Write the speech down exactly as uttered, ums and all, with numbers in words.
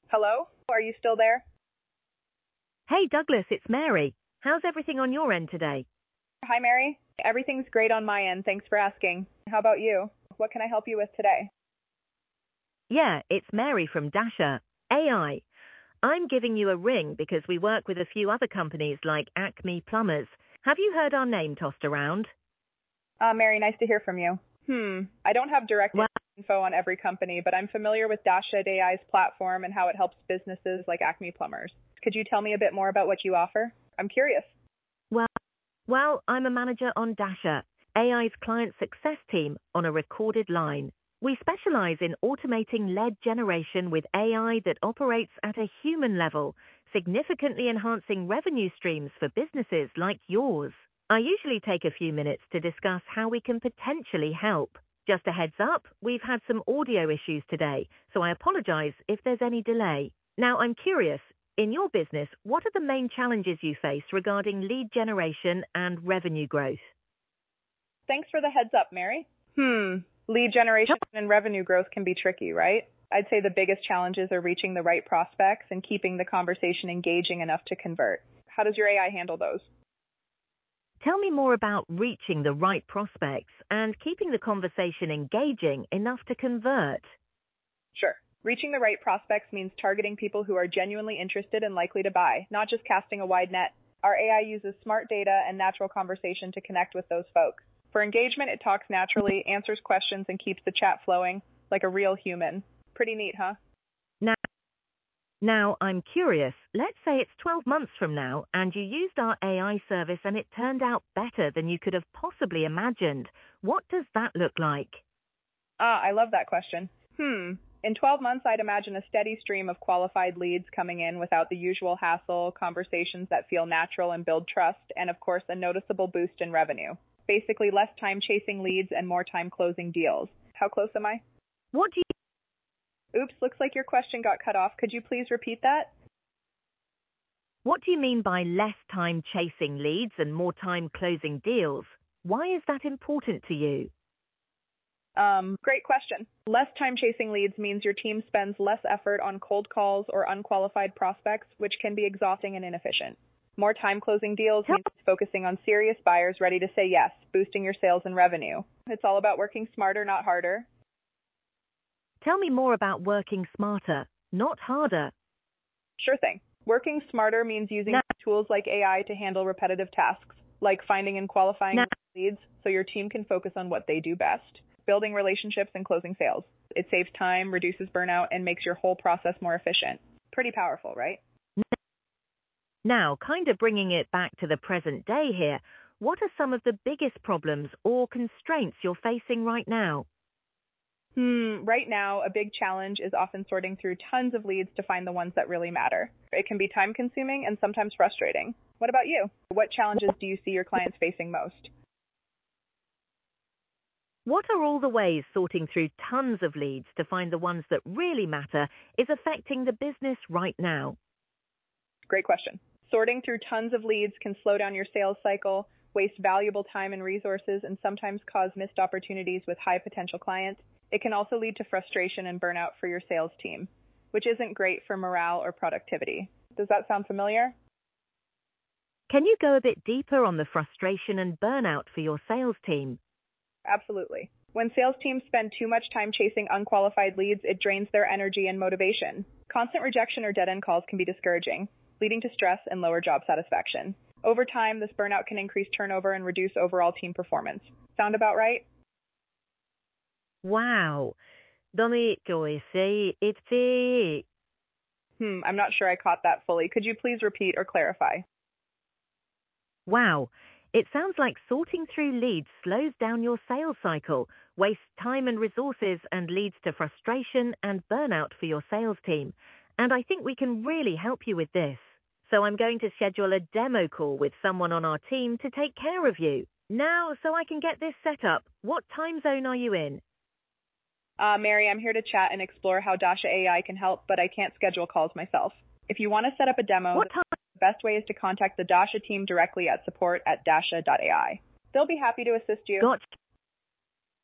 Hello? Are you still there? Hey, Douglas, it's Mary. How's everything on your end today? Hi, Mary. Everything's great on my end. Thanks for asking. How about you? What can I help you with today? Yeah, it's Mary from Dasher A I. I'm giving you a ring because we work with a few other companies like Acme Plumbers. Have you heard our name tossed around? Uh, Mary, nice to hear from you. Hmm. I don't have direct Well, info on every company, but I'm familiar with Dashed A I's platform and how it helps businesses like Acme Plumbers. Could you tell me a bit more about what you offer? I'm curious. well, well, I'm a manager on Dasher, A I's client success team on a recorded line. We specialize in automating lead generation with A I that operates at a human level, significantly enhancing revenue streams for businesses like yours. I usually take a few minutes to discuss how we can potentially help. Just a heads up, we've had some audio issues today, so I apologize if there's any delay. Now, I'm curious, in your business, what are the main challenges you face regarding lead generation and revenue growth? Thanks for the heads up, Mary. Hmm. Lead generation and revenue growth can be tricky, right? I'd say the biggest challenges are reaching the right prospects and keeping the conversation engaging enough to convert. How does your A I handle those? Tell me more about reaching the right prospects and keeping the conversation engaging enough to convert. Sure. Reaching the right prospects means targeting people who are genuinely interested and likely to buy, not just casting a wide net. Our A I uses smart data and natural conversation to connect with those folks. For engagement, it talks naturally, answers questions, and keeps the chat flowing like a real human. Pretty neat, huh? Now, now I'm curious. Let's say it's twelve months from now and you used our A I service and it turned out better than you could have possibly imagined. What does that look like? Ah, I love that question. Hmm. In twelve months, I'd imagine a steady stream of qualified leads coming in without the usual hassle, conversations that feel natural and build trust, and of course, a noticeable boost in revenue. Basically, less time chasing leads and more time closing deals. How close am I? What do you Oops, looks like your question got cut off. Could you please repeat that? What do you mean by less time chasing leads and more time closing deals? Why is that important to you? Um, great question. Less time chasing leads means your team spends less effort on cold calls or unqualified prospects, which can be exhausting and inefficient. More time closing deals Tell, means focusing on serious buyers ready to say yes, boosting your sales and revenue. It's all about working smarter, not harder. tell me more about working smarter, not harder. Sure thing. Working smarter means using Now, tools like A I to handle repetitive tasks, like finding and qualifying now, leads, so your team can focus on what they do best, building relationships and closing sales. It saves time, reduces burnout, and makes your whole process more efficient. Pretty powerful, right? now, kind of bringing it back to the present day here, what are some of the biggest problems or constraints you're facing right now? Hmm, right now, a big challenge is often sorting through tons of leads to find the ones that really matter. It can be time consuming and sometimes frustrating. What about you? What challenges do you see your clients facing most? What are all the ways sorting through tons of leads to find the ones that really matter is affecting the business right now? Great question. Sorting through tons of leads can slow down your sales cycle, waste valuable time and resources, and sometimes cause missed opportunities with high potential clients. It can also lead to frustration and burnout for your sales team, which isn't great for morale or productivity. Does that sound familiar? Can you go a bit deeper on the frustration and burnout for your sales team? Absolutely. When sales teams spend too much time chasing unqualified leads, it drains their energy and motivation. Constant rejection or dead-end calls can be discouraging, leading to stress and lower job satisfaction. Over time, this burnout can increase turnover and reduce overall team performance. Sound about right? Wow. Domenico, say it's Hmm, I'm not sure I caught that fully. Could you please repeat or clarify? Wow. It sounds like sorting through leads slows down your sales cycle, wastes time and resources, and leads to frustration and burnout for your sales team. And I think we can really help you with this. So I'm going to schedule a demo call with someone on our team to take care of you. Now, so I can get this set up, what time zone are you in? Uh, Mary, I'm here to chat and explore how Dasha A I can help, but I can't schedule calls myself. If you want to set up a demo, What time? the best way is to contact the Dasha team directly at support at dasha dot A I. They'll be happy to assist you. Got